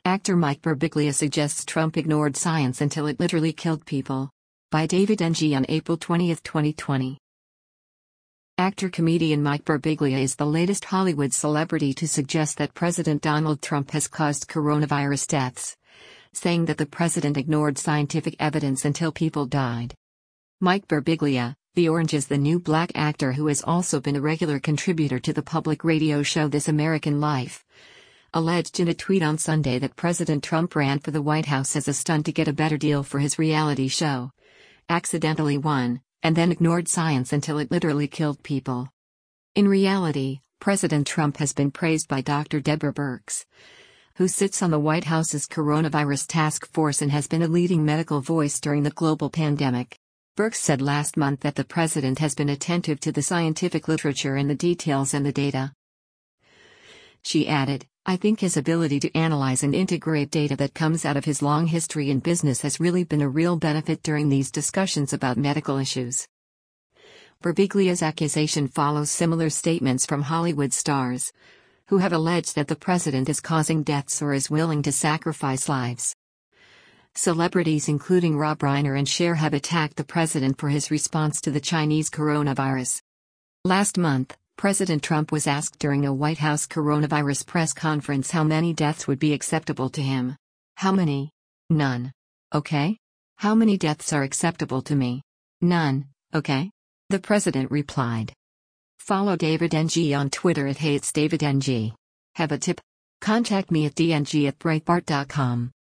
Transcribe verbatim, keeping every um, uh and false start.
Actor Mike Birbiglia suggests Trump ignored science until it literally killed people. By David N G on April twentieth, twenty twenty. Actor-comedian Mike Birbiglia is the latest Hollywood celebrity to suggest that President Donald Trump has caused coronavirus deaths, saying that the president ignored scientific evidence until people died. Mike Birbiglia, the Orange is the New Black actor who has also been a regular contributor to the public radio show This American Life, alleged in a tweet on Sunday that President Trump ran for the White House as a stunt to get a better deal for his reality show, accidentally won, and then ignored science until it literally killed people. In reality, President Trump has been praised by Doctor Deborah Birx, who sits on the White House's coronavirus task force and has been a leading medical voice during the global pandemic. Birx said last month that the president has been attentive to the scientific literature and the details and the data. She added, "I think his ability to analyze and integrate data that comes out of his long history in business has really been a real benefit during these discussions about medical issues." Birbiglia's accusation follows similar statements from Hollywood stars, who have alleged that the president is causing deaths or is willing to sacrifice lives. Celebrities including Rob Reiner and Cher have attacked the president for his response to the Chinese coronavirus. Last month, President Trump was asked during a White House coronavirus press conference how many deaths would be acceptable to him. "How many? None. Okay? How many deaths are acceptable to me? None, okay?" the president replied. Follow David N G on Twitter at Hey It's David N G. Have a tip? Contact me at d n g at breitbart dot com.